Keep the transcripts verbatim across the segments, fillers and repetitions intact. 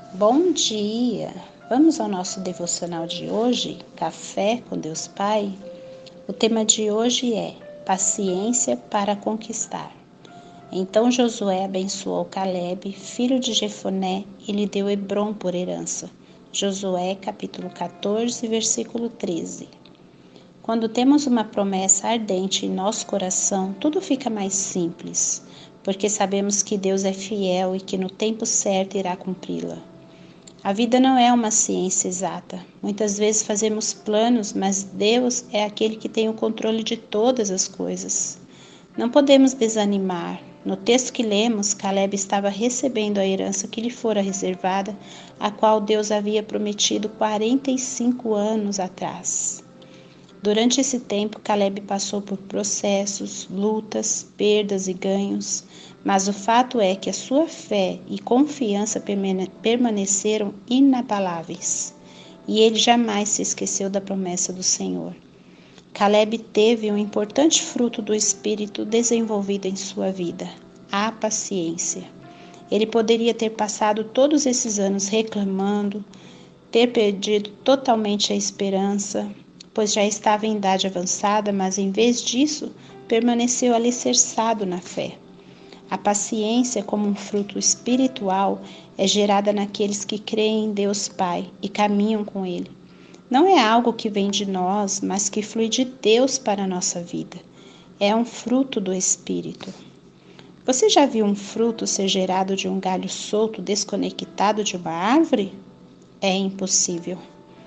Bom dia! Vamos ao nosso devocional de hoje, Café com Deus Pai? O tema de hoje é Paciência para conquistar. Então Josué abençoou Calebe, filho de Jefoné, e lhe deu Hebrom por herança. Josué capítulo quatorze, versículo treze. Quando temos uma promessa ardente em nosso coração, tudo fica mais simples, porque sabemos que Deus é fiel e que no tempo certo irá cumpri-la. A vida não é uma ciência exata. Muitas vezes fazemos planos, mas Deus é aquele que tem o controle de todas as coisas. Não podemos desanimar. No texto que lemos, Calebe estava recebendo a herança que lhe fora reservada, a qual Deus havia prometido quarenta e cinco anos atrás. Durante esse tempo, Calebe passou por processos, lutas, perdas e ganhos, mas o fato é que a sua fé e confiança permaneceram inabaláveis, e ele jamais se esqueceu da promessa do Senhor. Calebe teve um importante fruto do Espírito desenvolvido em sua vida, a paciência. Ele poderia ter passado todos esses anos reclamando, ter perdido totalmente a esperança, pois já estava em idade avançada, mas em vez disso, permaneceu alicerçado na fé. A paciência, como um fruto espiritual, é gerada naqueles que creem em Deus Pai e caminham com Ele. Não é algo que vem de nós, mas que flui de Deus para a nossa vida. É um fruto do Espírito. Você já viu um fruto ser gerado de um galho solto desconectado de uma árvore? É impossível.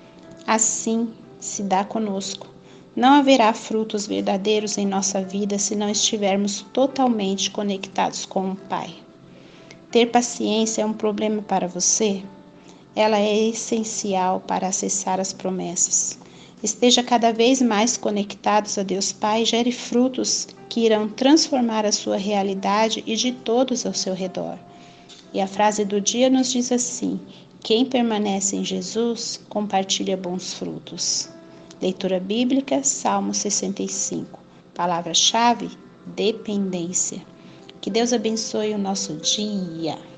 Assim se dá conosco. Não haverá frutos verdadeiros em nossa vida se não estivermos totalmente conectados com o Pai. Ter paciência é um problema para você? Ela é essencial para acessar as promessas. Esteja cada vez mais conectados a Deus Pai e gere frutos que irão transformar a sua realidade e de todos ao seu redor. E a frase do dia nos diz assim: quem permanece em Jesus, compartilha bons frutos. Leitura bíblica, Salmo sessenta e cinco. Palavra-chave, dependência. Que Deus abençoe o nosso dia.